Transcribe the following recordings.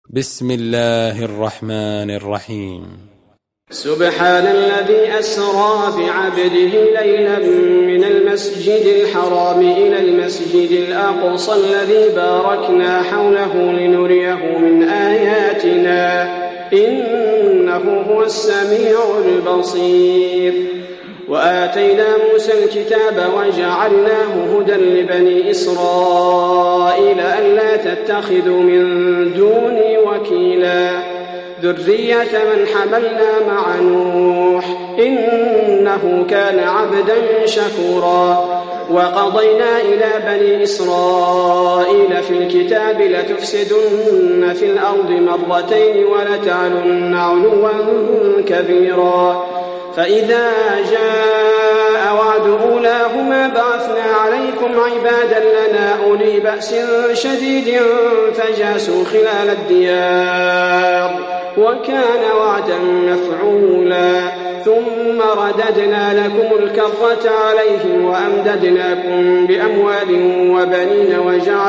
بسم الله الرحمن الرحيم. سبحان الذي أسرى بعبده ليلا من المسجد الحرام إلى المسجد الأقصى الذي باركنا حوله لنريه من آياتنا إنه هو السميع البصير. وآتينا موسى الكتاب وجعلناه هدى لبني إسرائيل ألا تتخذوا من دوني وكيلا ذرية من حملنا مع نوح إنه كان عبدا شكورا. وقضينا إلى بني إسرائيل في الكتاب لتفسدن في الأرض مرتين ولتعلن علوا كبيرا. فإذا جاء وعد أولاهما بعثنا عليكم عبادا لنا أولي بأس شديد فجاسوا خلال الديار وكان وعدا مفعولا. ثم رددنا لكم الكرة عليهم وأمددناكم بأموال وبنين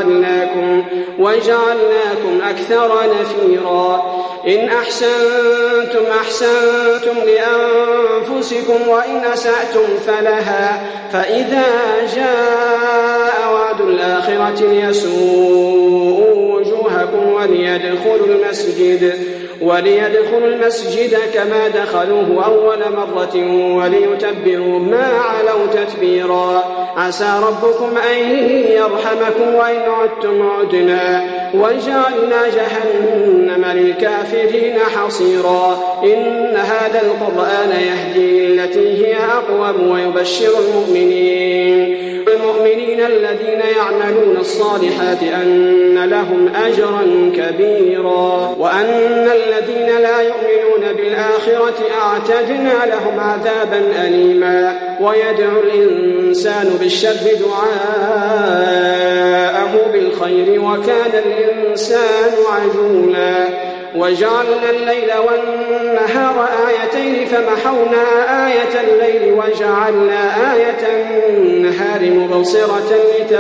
وجعلناكم أكثر نفيرا. إن أحسنتم أحسنتم لأنفسكم وإن أسأتم فلها. فإذا جاء وعد الآخرة ليسوءوا وجوهكم وليدخلوا المسجد كما دخلوه أول مرة وليتبروا ما علوا تتبيرا. عسى ربكم أن يرحمكم وإن عدتم عدنا وجعلنا جهنم للكافرين حصيرا. إن هذا القرآن يهدي التي هي أقوم ويبشر المؤمنين الذين يعملون الصالحات أن لهم أجرا كبيرا وأن الذين لا يؤمنون بالآخرة أعتدنا لهم عذابا أليما. ويدعو الإنسان بالشر دعاءه بالخير وكان الإنسان عجولا. وجعلنا الليل والنهار آيتين فمحونا آية الليل وجعلنا آية النهار مبصرة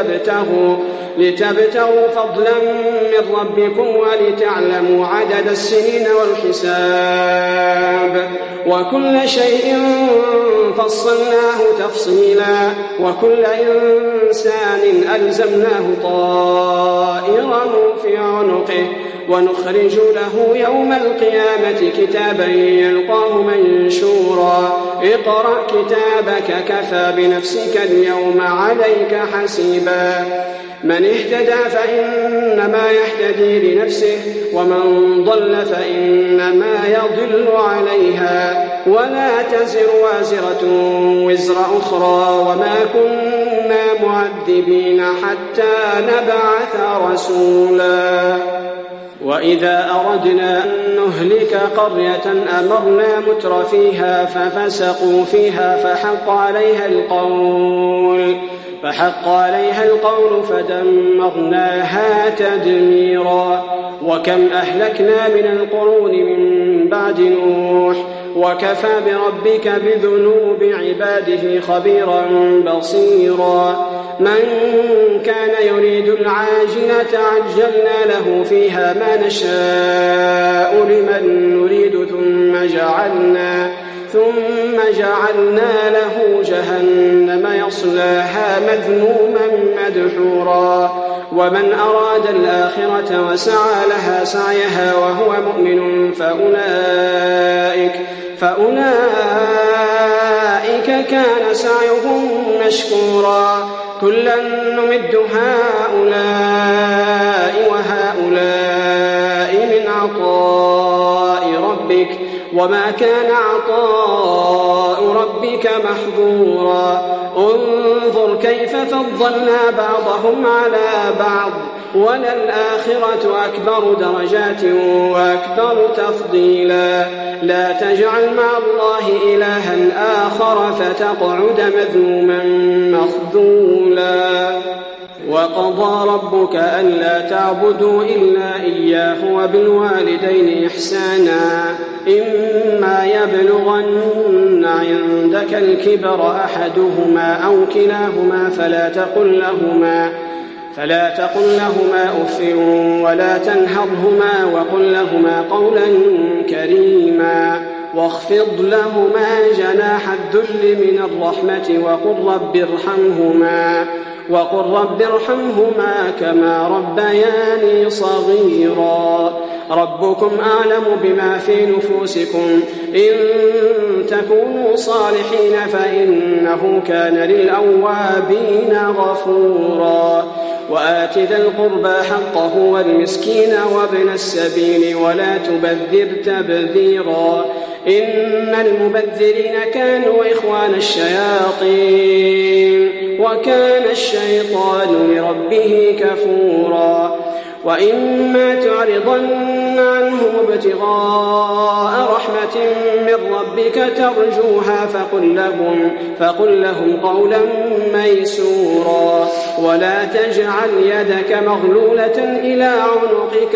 لتبتغوا فضلا من ربكم ولتعلموا عدد السنين والحساب وكل شيء فصلناه تفصيلا. وكل إنسان ألزمناه طائره في عنقه ونخرج له يوم القيامة كتابا يلقاه منشورا. اقرأ كتابك كفى بنفسك اليوم عليك حسيبا. من اهتدى فإنما يهتدي لنفسه ومن ضل فإنما يضل عليها ولا تزر وازرة وزر أخرى وما كنا معذبين حتى نبعث رسولا. وإذا أردنا أن نهلك قرية أمرنا متر فيها ففسقوا فيها فحق عليها القول فدمرناها تدميرا. وكم أهلكنا من القرون من بعد نوح وكفى بربك بذنوب عباده خبيرا بصيرا. من كان يريد العاجلة عجلنا له فيها ما نشاء لمن نريد ثم جعلنا له جهنم يصلاها مذموما مدحورا. ومن أراد الآخرة وسعى لها سعيها وهو مؤمن فأولئك كان سعيهم مشكورا. كلا نمد هؤلاء وهؤلاء من عطاء ربك وما كان عطاء ربك محظورا. انظر كيف فضلنا بعضهم على بعض وللآخرة أكبر درجات وأكبر تفضيلا. لا تجعل مع الله إلها آخر فتقعد مذموما مخذولا. وقضى ربك ألا تعبدوا إلا إياه وبالوالدين إحسانا إما يبلغن عندك الكبر أحدهما أو كلاهما فلا تقل لهما أف ولا تنهرهما وقل لهما قولا كريما واخفض لهما جناح الذل من الرحمة وقل رب ارحمهما كما ربياني صغيرا ربكم أعلم بما في نفوسكم إن تكونوا صالحين فإنه كان للأوابين غفورا وآت ذا القربى حقه والمسكين وابن السبيل ولا تبذر تبذيرا إن المبذرين كانوا إخوان الشياطين وكان الشيطان لربه كفورا وإما تعرضن عنهم ابتغاء رحمة من ربك ترجوها فقل لهم قولا ميسورا ولا تجعل يدك مغلولة إلى عنقك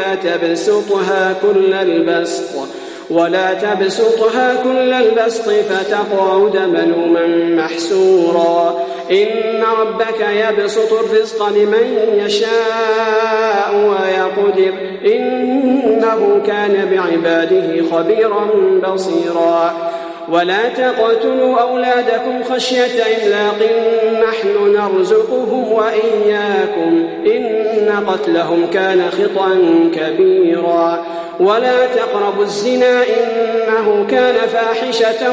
ولا تبسطها كل البسط فتقعد ملوما محسورا إن ربك يبسط الرزق لمن يشاء ويقدر إنه كان بعباده خبيرا بصيرا ولا تقتلوا أولادكم خشية إملاق نحن نرزقهم وإياكم إن قتلهم كان خطأ كبيرا ولا تقربوا الزنا إنه كان فاحشة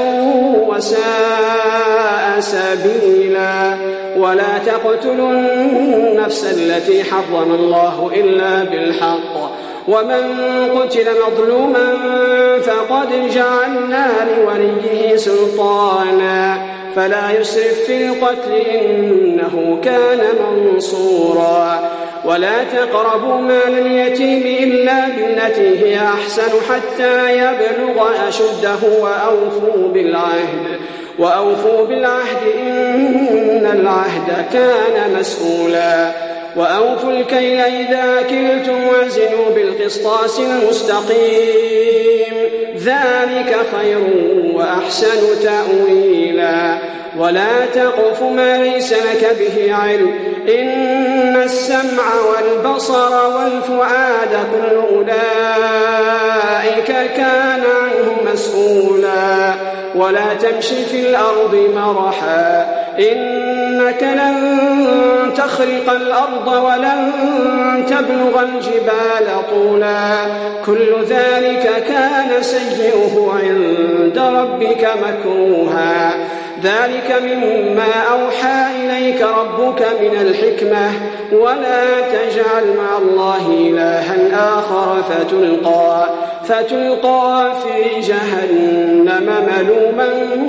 وساء سبيلا ولا تقتلوا النفس التي حرم الله إلا بالحق ومن قتل مظلوما فقد جعلنا لوليه سلطانا فلا يسرف في القتل إنه كان منصورا ولا تقربوا مال اليتيم إلا بالتي هي أحسن حتى يبلغ أشده وأوفوا بالعهد إن العهد كان مسؤولا وأوفوا الكيل إذا كلتم وزنوا بالقسطاس المستقيم ذلك خير وأحسن تأويلا ولا تقف ما ليس لك به علم إن السمع والبصر والفؤاد كل أولئك كان عنه مسؤولا ولا تمشي في الأرض مرحا إنك لن تخرق الأرض ولن تبلغ الجبال طولا كل ذلك كان سيئه عند ربك مكروها ذلك مما أوحى إليك ربك من الحكمة ولا تجعل مع الله إلها آخر فتلقى في جهنم ملوما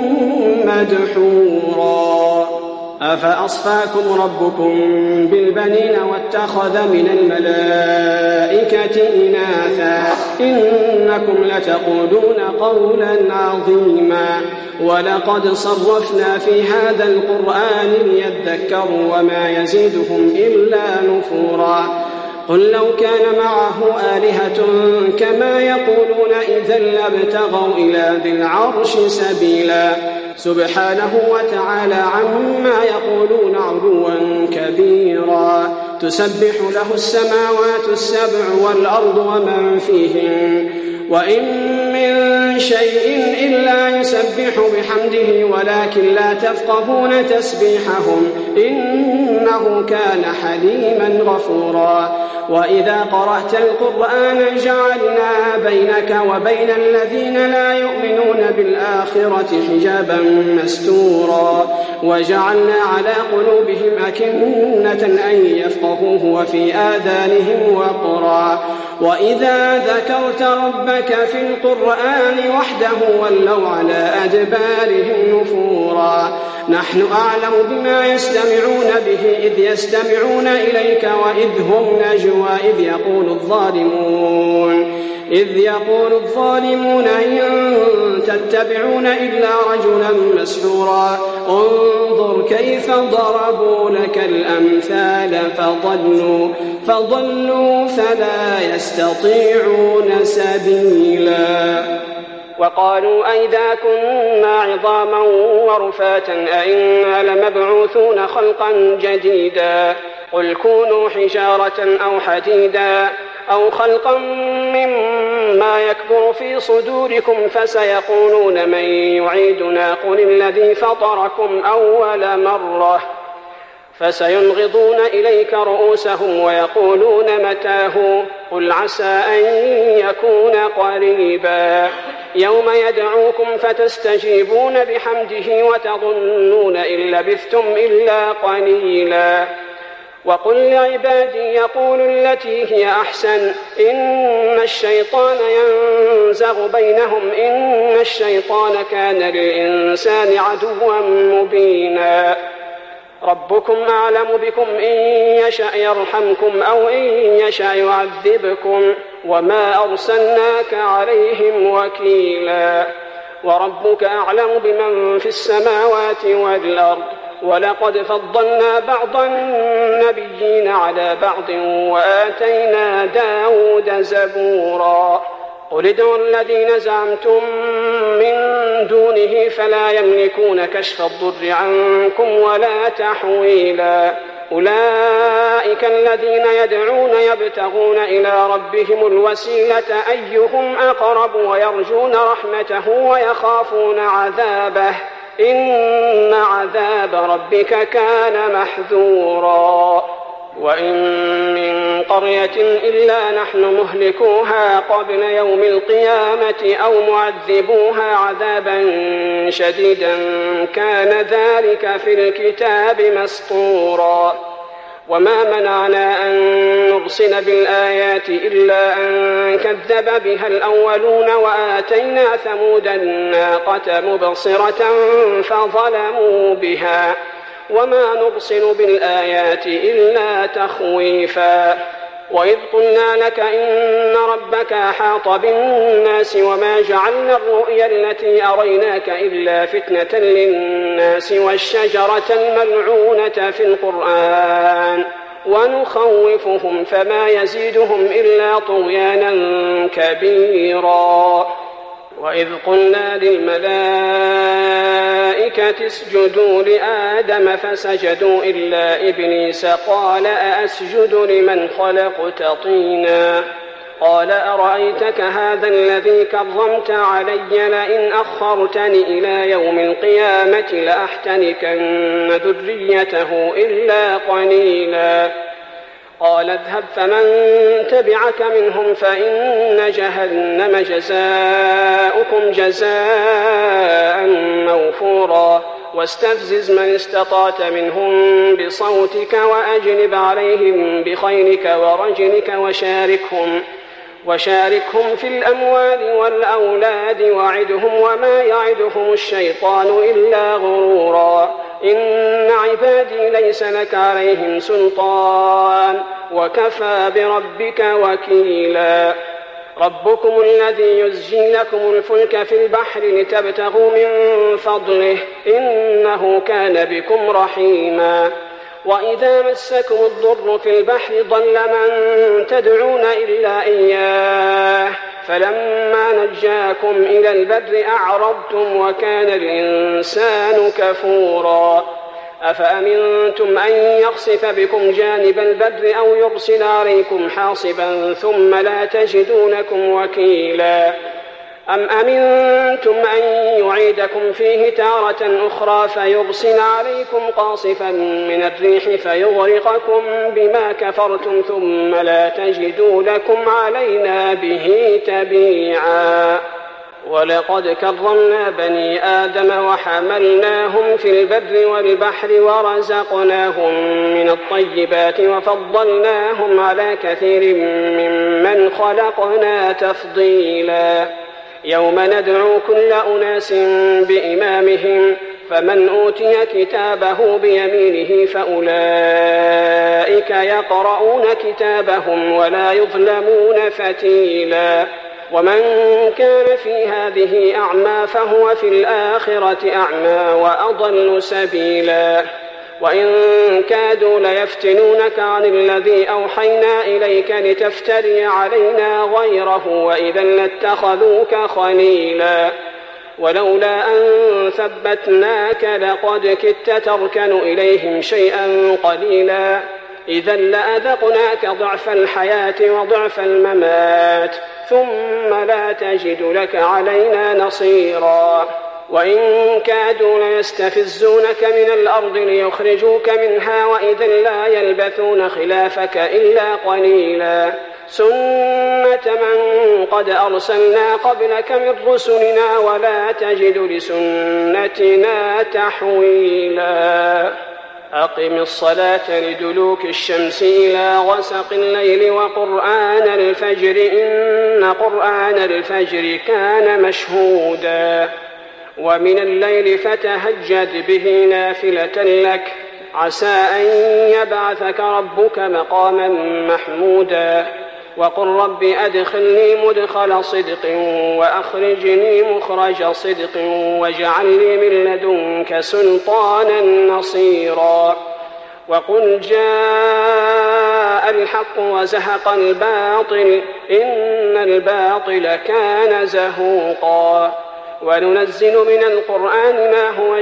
مدحورا أفأصفاكم ربكم بالبنين واتخذ من الملائكة إناثا إنكم لتقولون قولا عظيما ولقد صرفنا في هذا القرآن ليذكروا وما يزيدهم إلا نفورا قل لو كان معه آلهة كما يقولون إذا لابتغوا إلى ذي العرش سبيلا سبحانه وتعالى عما يقولون علوا كبيرا تسبح له السماوات السبع والأرض ومن فيهن وإن من شيء إلا يسبح بحمده ولكن لا تفقهون تسبيحهم إنه كان حليما غفورا وإذا قرأت القرآن جعلنا بينك وبين الذين لا يؤمنون بالآخرة حجابا مستورا وجعلنا على قلوبهم أكنة أن يفقهوه وفي آذانهم وقرا وإذا ذكرت ربك في القرآن وحده ولوا على أدبارهم نفورا نحن أعلم بما يستمعون به إذ يستمعون إليك وإذ هم نجوى إذ يقول الظالمون إن تتبعون إلا رجلا مسحورا انظر كيف ضربوا لك الأمثال فضلوا فلا يستطيعون سبيلا وقالوا أئذا كنا عظاما ورفاتا أئنا لمبعوثون خلقا جديدا قل كونوا حجارة أو حديدا أو خلقا مما يكبر في صدوركم فسيقولون من يعيدنا قل الذي فطركم أول مرة فسينغضون إليك رؤوسهم ويقولون متاه قل عسى أن يكون قريبا يوم يدعوكم فتستجيبون بحمده وتظنون إن لبثتم إلا قليلا وقل لعبادي يقولوا التي هي أحسن إن الشيطان ينزغ بينهم إن الشيطان كان للإنسان عدوا مبينا ربكم أعلم بكم إن يشأ يرحمكم أو إن يشأ يعذبكم وما أرسلناك عليهم وكيلا وربك أعلم بمن في السماوات والأرض ولقد فضلنا بعض النبيين على بعض وآتينا داود زبورا قل ادعوا الذين زعمتم من دونه فلا يملكون كشف الضر عنكم ولا تحويلا أولئك الذين يدعون يبتغون إلى ربهم الوسيلة أيهم أقرب ويرجون رحمته ويخافون عذابه إن عذاب ربك كان محذورا وإن من قرية إلا نحن مهلكوها قبل يوم القيامة أو معذبوها عذابا شديدا كان ذلك في الكتاب مسطورا وما منعنا أن نرسل بالآيات إلا أن كذب بها الأولون وآتينا ثمود الناقة مبصرة فظلموا بها وما نرسل بالآيات إلا تخويفا وإذ قلنا لك إن ربك أحاط بالناس وما جعلنا الرؤيا التي أريناك إلا فتنة للناس والشجرة الملعونة في القرآن ونخوفهم فما يزيدهم إلا طغيانا كبيرا وإذ قلنا للملائكة اسجدوا لآدم فسجدوا إلا إبليس قال أأسجد لمن خلقت طينا قال أرأيتك هذا الذي كرمت علي لئن أخرتني إلى يوم القيامة لأحتنكن ذريته إلا قليلا قال اذهب فمن تبعك منهم فإن جهنم جزاؤكم جزاء موفورا واستفزز من استطعت منهم بصوتك وأجلب عليهم بخيلك ورجلك وشاركهم في الأموال والأولاد وعدهم وما يعدهم الشيطان إلا غرورا إن عبادي ليس لك عليهم سلطان وكفى بربك وكيلا ربكم الذي يزجي لكم الفلك في البحر لتبتغوا من فضله إنه كان بكم رحيما وإذا مسكم الضر في البحر ضل من تدعون إلا إياه فلما نجاكم إلى البر أعرضتم وكان الإنسان كفورا أفأمنتم أن يخسف بكم جانب البر أو يرسل عليكم حاصبا ثم لا تجدوا لكم وكيلا أم أمنتم أن يعيدكم فيه تارة أخرى فيرسل عليكم قاصفا من الريح فيغرقكم بما كفرتم ثم لا تجدوا لكم علينا به تبيعا ولقد كرمنا بني آدم وحملناهم في البر والبحر ورزقناهم من الطيبات وفضلناهم على كثير ممن خلقنا تفضيلا يوم ندعو كل أناس بإمامهم فمن أوتي كتابه بيمينه فأولئك يقرؤون كتابهم ولا يظلمون فتيلا ومن كان في هذه أعمى فهو في الآخرة أعمى وأضل سبيلا وإن كادوا ليفتنونك عن الذي أوحينا إليك لتفتري علينا غيره وإذا لاتخذوك خليلا ولولا أن ثبتناك لقد كدت تركن إليهم شيئا قليلا إذا لأذقناك ضعف الحياة وضعف الممات ثم لا تجد لك علينا نصيرا وإن كادوا ليستفزونك من الأرض ليخرجوك منها وإذا لا يلبثون خلافك إلا قليلا سنة من قد أرسلنا قبلك من رسلنا ولا تجد لسنتنا تحويلا أقم الصلاة لدلوك الشمس إلى غسق الليل وقرآن الفجر إن قرآن الفجر كان مشهودا ومن الليل فتهجد به نافلة لك عسى أن يبعثك ربك مقاما محمودا وقل رب أدخلني مدخل صدق وأخرجني مخرج صدق واجعل لي من لدنك سلطانا نصيرا وقل جاء الحق وزهق الباطل إن الباطل كان زهوقا وننزل من القرآن ما هو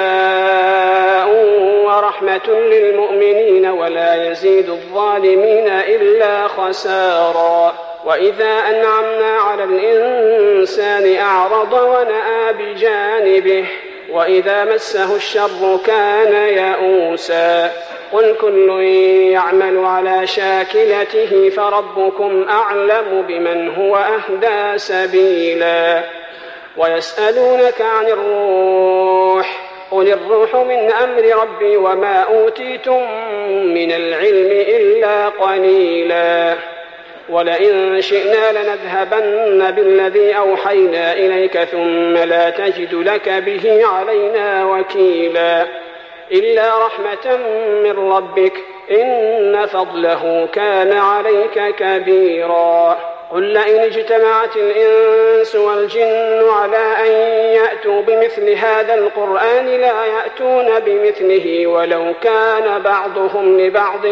شفاء ورحمة للمؤمنين ولا يزيد الظالمين إلا خسارا وإذا أنعمنا على الإنسان أعرض ونأى بجانبه وإذا مسه الشر كان يئوسا قل كل يعمل على شاكلته فربكم أعلم بمن هو أهدى سبيلا ويسألونك عن الروح قل الروح من أمر ربي وما أوتيتم من العلم إلا قليلا ولئن شئنا لنذهبن بالذي أوحينا إليك ثم لا تجد لك به علينا وكيلا إلا رحمة من ربك إن فضله كان عليك كبيرا قل لئن اجتمعت الإنس والجن على أن يأتوا بمثل هذا القرآن لا يأتون بمثله ولو كان بعضهم لبعض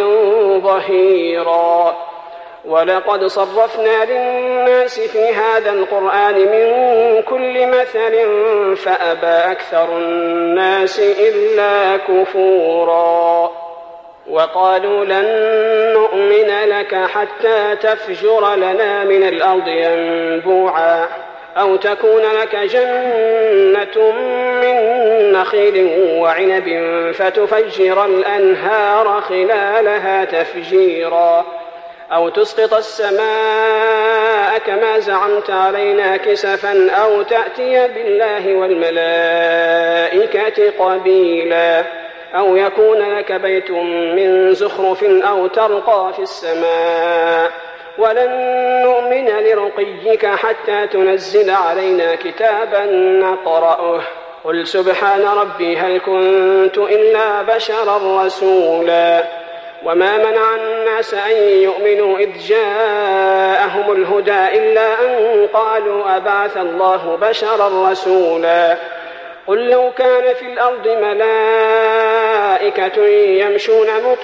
ظهيرا ولقد صرفنا للناس في هذا القرآن من كل مثل فأبى أكثر الناس إلا كفورا وقالوا لن نؤمن لك حتى تفجر لنا من الأرض ينبوعا أو تكون لك جنة من نخيل وعنب فتفجر الأنهار خلالها تفجيرا أو تسقط السماء كما زعمت علينا كسفا أو تأتي بالله والملائكة قبيلا أو يكون لك بيت من زخرف أو ترقى في السماء ولن نؤمن لرقيك حتى تنزل علينا كتابا نقرأه قل سبحان ربي هل كنت إلا بشرا رسولا وما منع الناس أن يؤمنوا إذ جاءهم الهدى إلا أن قالوا أبعث الله بشرا رسولا قل لو كان في الأرض ملائكة يمشون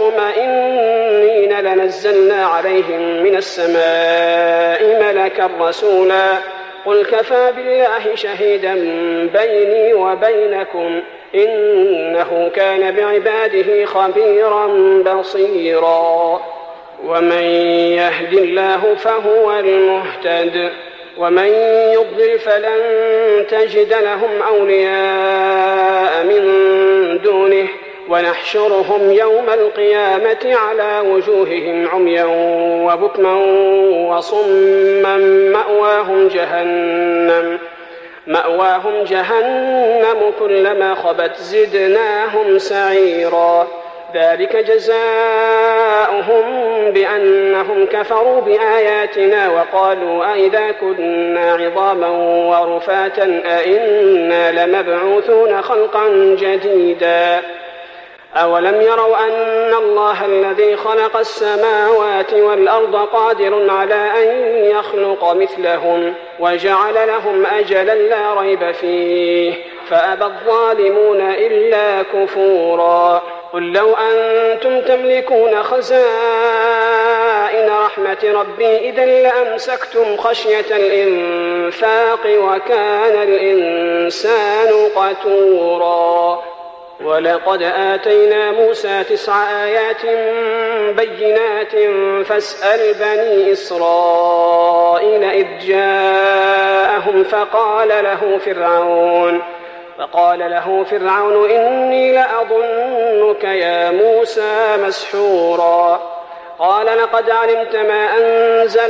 مطمئنين لنزلنا عليهم من السماء ملكا رسولا قل كفى بالله شهيدا بيني وبينكم إنه كان بعباده خبيرا بصيرا ومن يهد الله فهو المهتد ومن يضلل فلن تجد لهم أولياء من دونه ونحشرهم يوم القيامة على وجوههم عميا وبكما وصما مأواهم جهنم كلما خبت زدناهم سعيرا ذلك جزاؤهم بأنهم كفروا بآياتنا وقالوا أئذا كنا عظاما ورفاتا أئنا لمبعوثون خلقا جديدا أولم يروا أن الله الذي خلق السماوات والأرض قادر على أن يخلق مثلهم وجعل لهم أجلا لا ريب فيه فأبى الظالمون إلا كفورا قل لو أنتم تملكون خزائن رحمة ربي إذا لأمسكتم خشية الإنفاق وكان الإنسان قتورا ولقد آتينا موسى 9 آيات بينات فاسأل بني إسرائيل إذ جاءهم فقال له فرعون إني لأظنك يا موسى مسحورا قال لقد علمت ما أنزل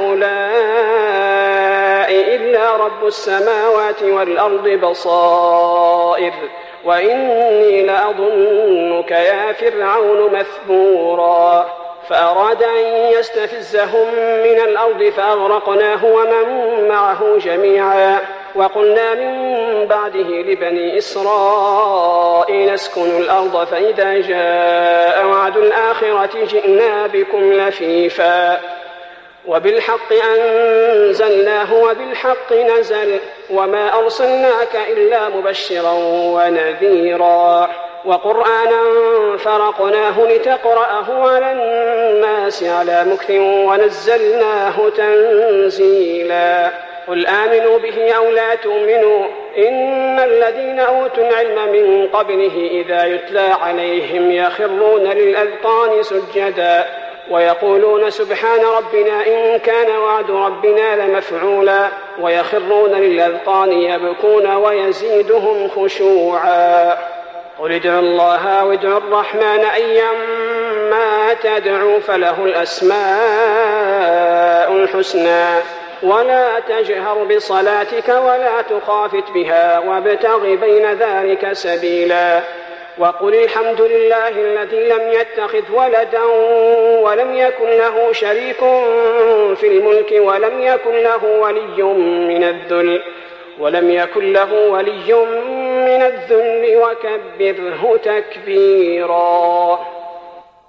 هؤلاء إلا رب السماوات والأرض بصائر وإني لأظنك يا فرعون مثبورا فأراد أن يستفزهم من الأرض فأغرقناه ومن معه جميعا وقلنا من بعده لبني إسرائيل اسكنوا الأرض فإذا جاء وعد الآخرة جئنا بكم لفيفا وبالحق أنزلناه وبالحق نزل وما أرسلناك إلا مبشرا ونذيرا وقرآنا فرقناه لتقرأه على الناس على مكث ونزلناه تنزيلا قل آمنوا به أو لا تؤمنوا إن الذين أوتوا العلم من قبله إذا يتلى عليهم يخرون للأذقان سجدا ويقولون سبحان ربنا إن كان وعد ربنا لمفعولا ويخرون للأذقان يبكون ويزيدهم خشوعا قل ادعوا الله وادعوا الرحمن أيما تدعوا فله الأسماء الحسنى ولا تجهر بصلاتك ولا تخافت بها وابتغ بين ذلك سبيلا وقل الحمد لله الذي لم يتخذ ولدا ولم يكن له شريك في الملك ولم يكن له ولي من الذل وكبره تكبيرا.